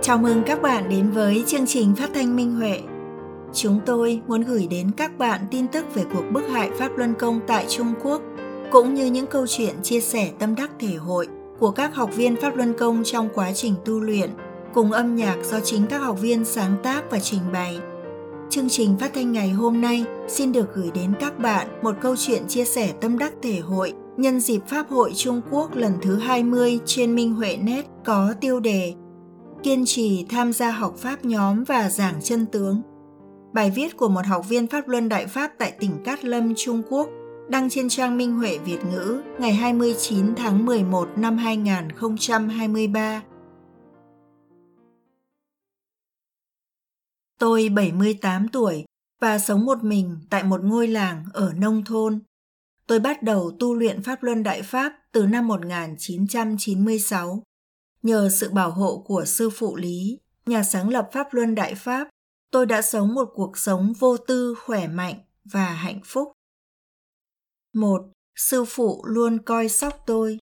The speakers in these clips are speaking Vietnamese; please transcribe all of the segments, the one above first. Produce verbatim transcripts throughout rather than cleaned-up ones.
Chào mừng các bạn đến với chương trình phát thanh Minh Huệ. Chúng tôi muốn gửi đến các bạn tin tức về cuộc bức hại Pháp Luân Công tại Trung Quốc, cũng như những câu chuyện chia sẻ tâm đắc thể hội của các học viên Pháp Luân Công trong quá trình tu luyện, cùng âm nhạc do chính các học viên sáng tác và trình bày. Chương trình phát thanh ngày hôm nay xin được gửi đến các bạn một câu chuyện chia sẻ tâm đắc thể hội nhân dịp Pháp hội Trung Quốc lần thứ hai mươi trên Minh Huệ Net có tiêu đề Kiên trì tham gia học Pháp nhóm và giảng chân tướng. Bài viết của một học viên Pháp Luân Đại Pháp tại tỉnh Cát Lâm, Trung Quốc, đăng trên trang Minh Huệ Việt ngữ ngày hai mươi chín tháng mười một năm hai nghìn không trăm hai mươi ba. Tôi bảy mươi tám tuổi và sống một mình tại một ngôi làng ở nông thôn. Tôi bắt đầu tu luyện Pháp Luân Đại Pháp từ năm một nghìn chín trăm chín mươi sáu. Nhờ sự bảo hộ của Sư Phụ Lý, nhà sáng lập Pháp Luân Đại Pháp, tôi đã sống một cuộc sống vô tư, khỏe mạnh và hạnh phúc. một. Sư Phụ luôn coi sóc tôi.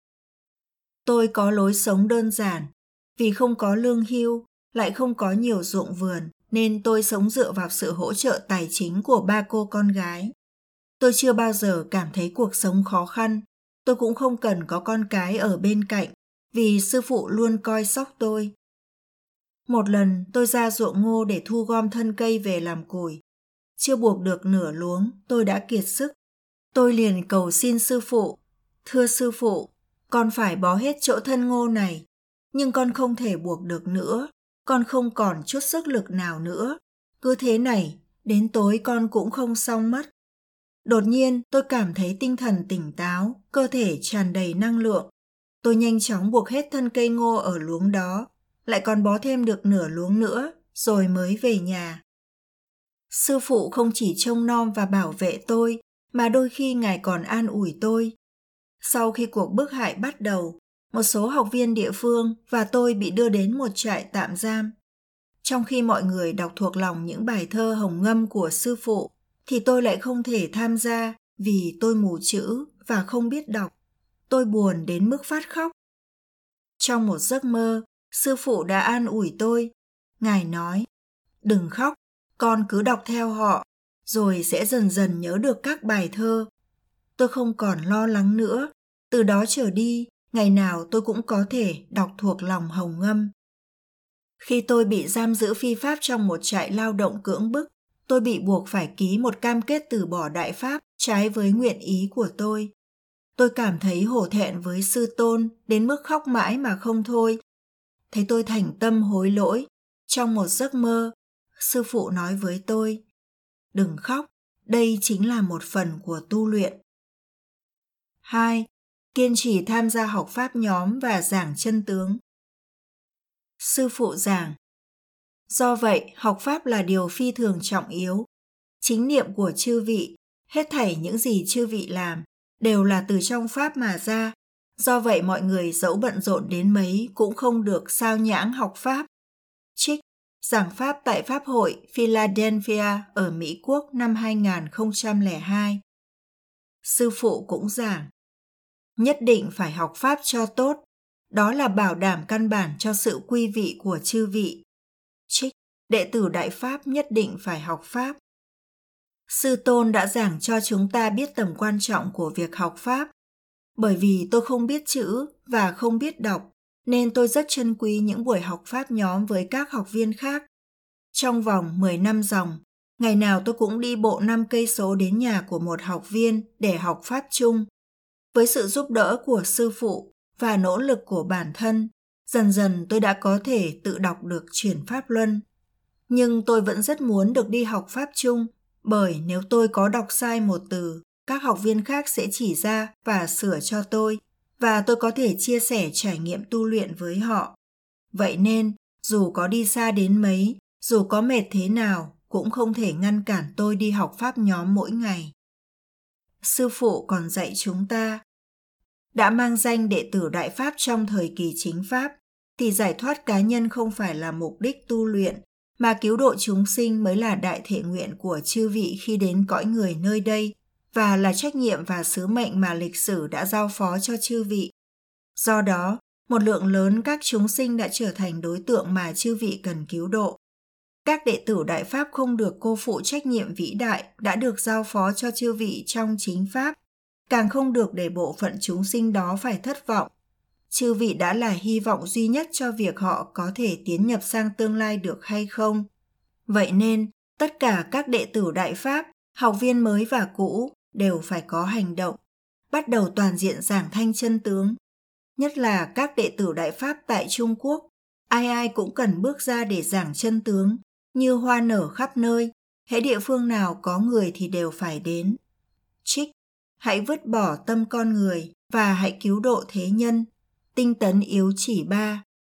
Tôi có lối sống đơn giản. Vì không có lương hưu, lại không có nhiều ruộng vườn, nên tôi sống dựa vào sự hỗ trợ tài chính của ba cô con gái. Tôi chưa bao giờ cảm thấy cuộc sống khó khăn. Tôi cũng không cần có con cái ở bên cạnh, vì Sư Phụ luôn coi sóc tôi. Một lần tôi ra ruộng ngô để thu gom thân cây về làm củi. Chưa buộc được nửa luống, tôi đã kiệt sức. Tôi liền cầu xin Sư Phụ, thưa Sư Phụ, con phải bó hết chỗ thân ngô này, nhưng con không thể buộc được nữa, con không còn chút sức lực nào nữa. Cứ thế này, đến tối con cũng không xong mất. Đột nhiên tôi cảm thấy tinh thần tỉnh táo, cơ thể tràn đầy năng lượng. Tôi nhanh chóng buộc hết thân cây ngô ở luống đó, lại còn bó thêm được nửa luống nữa, rồi mới về nhà. Sư Phụ không chỉ trông nom và bảo vệ tôi, mà đôi khi Ngài còn an ủi tôi. Sau khi cuộc bức hại bắt đầu, một số học viên địa phương và tôi bị đưa đến một trại tạm giam. Trong khi mọi người đọc thuộc lòng những bài thơ hồng ngâm của Sư Phụ, thì tôi lại không thể tham gia vì tôi mù chữ và không biết đọc. Tôi buồn đến mức phát khóc. Trong một giấc mơ, Sư Phụ đã an ủi tôi. Ngài nói, đừng khóc, con cứ đọc theo họ, rồi sẽ dần dần nhớ được các bài thơ. Tôi không còn lo lắng nữa. Từ đó trở đi, ngày nào tôi cũng có thể đọc thuộc lòng hồng ngâm. Khi tôi bị giam giữ phi pháp trong một trại lao động cưỡng bức, tôi bị buộc phải ký một cam kết từ bỏ Đại Pháp trái với nguyện ý của tôi. Tôi cảm thấy hổ thẹn với Sư Tôn đến mức khóc mãi mà không thôi. Thế tôi thành tâm hối lỗi. Trong một giấc mơ, Sư Phụ nói với tôi, đừng khóc, đây chính là một phần của tu luyện. hai. Kiên trì tham gia học Pháp nhóm và giảng chân tướng. Sư Phụ giảng, do vậy học Pháp là điều phi thường trọng yếu. Chính niệm của chư vị, hết thảy những gì chư vị làm, đều là từ trong Pháp mà ra. Do vậy mọi người dẫu bận rộn đến mấy cũng không được sao nhãng học Pháp. Trích giảng Pháp tại Pháp hội Philadelphia ở Mỹ Quốc năm hai nghìn không trăm lẻ hai. Sư Phụ cũng giảng, nhất định phải học Pháp cho tốt, đó là bảo đảm căn bản cho sự quy vị của chư vị. Trích đệ tử Đại Pháp nhất định phải học Pháp. Sư Tôn đã giảng cho chúng ta biết tầm quan trọng của việc học Pháp. Bởi vì tôi không biết chữ và không biết đọc, nên tôi rất trân quý những buổi học Pháp nhóm với các học viên khác. Trong vòng mười năm dòng, ngày nào tôi cũng đi bộ năm cây số đến nhà của một học viên để học Pháp chung. Với sự giúp đỡ của Sư Phụ và nỗ lực của bản thân, dần dần tôi đã có thể tự đọc được chuyển Pháp Luân. Nhưng tôi vẫn rất muốn được đi học Pháp chung, bởi nếu tôi có đọc sai một từ, các học viên khác sẽ chỉ ra và sửa cho tôi, và tôi có thể chia sẻ trải nghiệm tu luyện với họ. Vậy nên, dù có đi xa đến mấy, dù có mệt thế nào, cũng không thể ngăn cản tôi đi học Pháp nhóm mỗi ngày. Sư Phụ còn dạy chúng ta, đã mang danh đệ tử Đại Pháp trong thời kỳ chính Pháp, thì giải thoát cá nhân không phải là mục đích tu luyện, mà cứu độ chúng sinh mới là đại thể nguyện của chư vị khi đến cõi người nơi đây, và là trách nhiệm và sứ mệnh mà lịch sử đã giao phó cho chư vị. Do đó, một lượng lớn các chúng sinh đã trở thành đối tượng mà chư vị cần cứu độ. Các đệ tử Đại Pháp không được cô phụ trách nhiệm vĩ đại đã được giao phó cho chư vị trong chính Pháp, càng không được để bộ phận chúng sinh đó phải thất vọng. Chư vị đã là hy vọng duy nhất cho việc họ có thể tiến nhập sang tương lai được hay không. Vậy nên, tất cả các đệ tử Đại Pháp, học viên mới và cũ đều phải có hành động, bắt đầu toàn diện giảng thanh chân tướng. Nhất là các đệ tử Đại Pháp tại Trung Quốc, ai ai cũng cần bước ra để giảng chân tướng, như hoa nở khắp nơi, hễ địa phương nào có người thì đều phải đến. Trích, hãy vứt bỏ tâm con người và hãy cứu độ thế nhân. Tinh tấn yếu chỉ ba.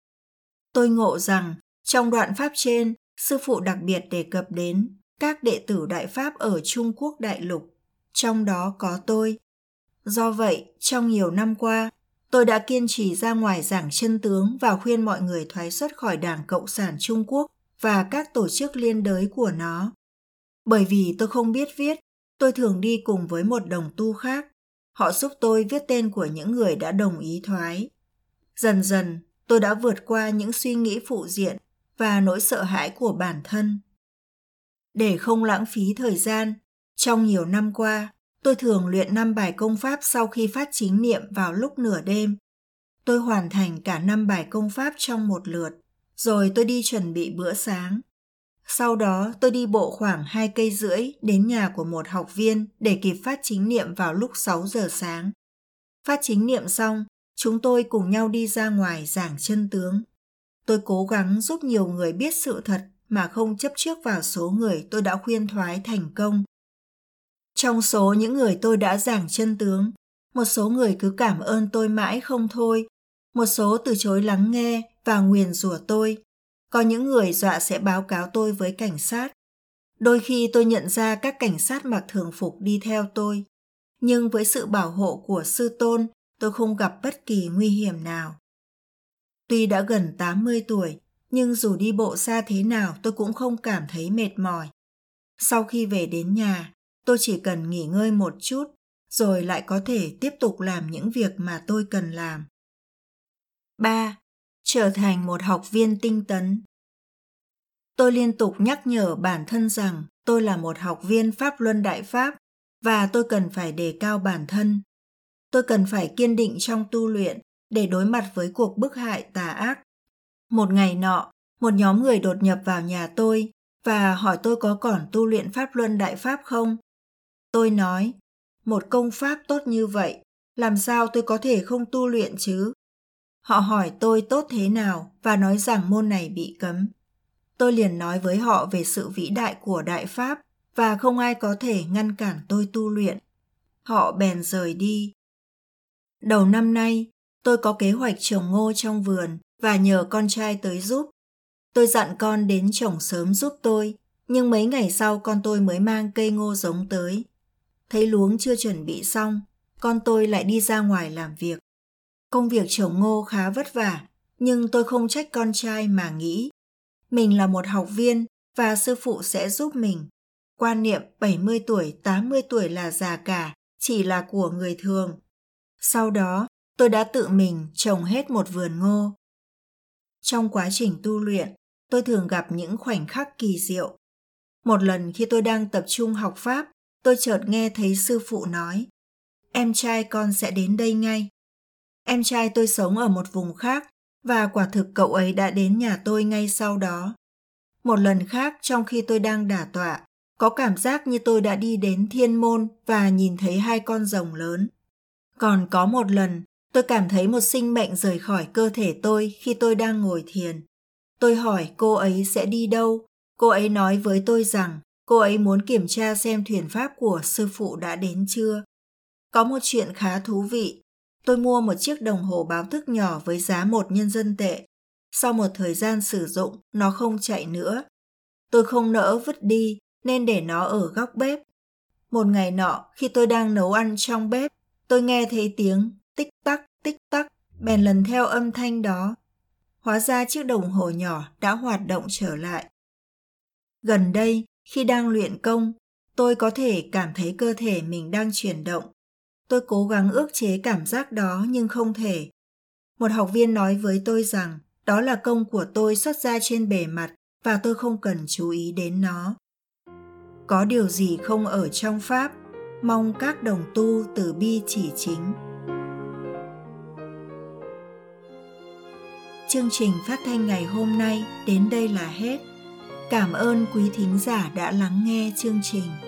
Tôi ngộ rằng, trong đoạn Pháp trên, Sư Phụ đặc biệt đề cập đến các đệ tử Đại Pháp ở Trung Quốc đại lục, trong đó có tôi. Do vậy, trong nhiều năm qua, tôi đã kiên trì ra ngoài giảng chân tướng và khuyên mọi người thoái xuất khỏi Đảng Cộng sản Trung Quốc và các tổ chức liên đới của nó. Bởi vì tôi không biết viết, tôi thường đi cùng với một đồng tu khác. Họ giúp tôi viết tên của những người đã đồng ý thoái. Dần dần, tôi đã vượt qua những suy nghĩ phụ diện và nỗi sợ hãi của bản thân. Để không lãng phí thời gian, trong nhiều năm qua, tôi thường luyện năm bài công pháp sau khi phát chính niệm vào lúc nửa đêm. Tôi hoàn thành cả năm bài công pháp trong một lượt, rồi tôi đi chuẩn bị bữa sáng. Sau đó tôi đi bộ khoảng hai cây rưỡi đến nhà của một học viên để kịp phát chính niệm vào lúc sáu giờ sáng. Phát chính niệm xong, chúng tôi cùng nhau đi ra ngoài giảng chân tướng. Tôi cố gắng giúp nhiều người biết sự thật mà không chấp trước vào số người tôi đã khuyên thoái thành công. Trong số những người tôi đã giảng chân tướng, một số người cứ cảm ơn tôi mãi không thôi, một số từ chối lắng nghe và nguyền rủa tôi. Có những người dọa sẽ báo cáo tôi với cảnh sát. Đôi khi tôi nhận ra các cảnh sát mặc thường phục đi theo tôi, nhưng với sự bảo hộ của Sư Tôn, tôi không gặp bất kỳ nguy hiểm nào. Tuy đã gần tám mươi tuổi, nhưng dù đi bộ xa thế nào tôi cũng không cảm thấy mệt mỏi. Sau khi về đến nhà, tôi chỉ cần nghỉ ngơi một chút, rồi lại có thể tiếp tục làm những việc mà tôi cần làm. ba. Trở thành một học viên tinh tấn. Tôi liên tục nhắc nhở bản thân rằng tôi là một học viên Pháp Luân Đại Pháp và tôi cần phải đề cao bản thân. Tôi cần phải kiên định trong tu luyện để đối mặt với cuộc bức hại tà ác. Một ngày nọ, một nhóm người đột nhập vào nhà tôi và hỏi tôi có còn tu luyện Pháp Luân Đại Pháp không. Tôi nói, một công pháp tốt như vậy, làm sao tôi có thể không tu luyện chứ? Họ hỏi tôi tốt thế nào và nói rằng môn này bị cấm. Tôi liền nói với họ về sự vĩ đại của Đại Pháp và không ai có thể ngăn cản tôi tu luyện. Họ bèn rời đi. Đầu năm nay, tôi có kế hoạch trồng ngô trong vườn và nhờ con trai tới giúp. Tôi dặn con đến trồng sớm giúp tôi, nhưng mấy ngày sau con tôi mới mang cây ngô giống tới. Thấy luống chưa chuẩn bị xong, con tôi lại đi ra ngoài làm việc. Công việc trồng ngô khá vất vả, nhưng tôi không trách con trai mà nghĩ. Mình là một học viên và sư phụ sẽ giúp mình. Quan niệm bảy mươi tuổi, tám mươi tuổi là già cả, chỉ là của người thường. Sau đó, tôi đã tự mình trồng hết một vườn ngô. Trong quá trình tu luyện, tôi thường gặp những khoảnh khắc kỳ diệu. Một lần khi tôi đang tập trung học Pháp, tôi chợt nghe thấy sư phụ nói, em trai con sẽ đến đây ngay. Em trai tôi sống ở một vùng khác và quả thực cậu ấy đã đến nhà tôi ngay sau đó. Một lần khác trong khi tôi đang đả tọa, có cảm giác như tôi đã đi đến thiên môn và nhìn thấy hai con rồng lớn. Còn có một lần, tôi cảm thấy một sinh mệnh rời khỏi cơ thể tôi khi tôi đang ngồi thiền. Tôi hỏi cô ấy sẽ đi đâu. Cô ấy nói với tôi rằng cô ấy muốn kiểm tra xem thuyền pháp của sư phụ đã đến chưa. Có một chuyện khá thú vị. Tôi mua một chiếc đồng hồ báo thức nhỏ với giá một nhân dân tệ. Sau một thời gian sử dụng, nó không chạy nữa. Tôi không nỡ vứt đi nên để nó ở góc bếp. Một ngày nọ, khi tôi đang nấu ăn trong bếp, tôi nghe thấy tiếng tích tắc, tích tắc, bèn lần theo âm thanh đó. Hóa ra chiếc đồng hồ nhỏ đã hoạt động trở lại. Gần đây, khi đang luyện công, tôi có thể cảm thấy cơ thể mình đang chuyển động. Tôi cố gắng ước chế cảm giác đó nhưng không thể. Một học viên nói với tôi rằng đó là công của tôi xuất ra trên bề mặt và tôi không cần chú ý đến nó. Có điều gì không ở trong Pháp, mong các đồng tu từ bi chỉ chính. Chương trình phát thanh ngày hôm nay đến đây là hết. Cảm ơn quý thính giả đã lắng nghe chương trình.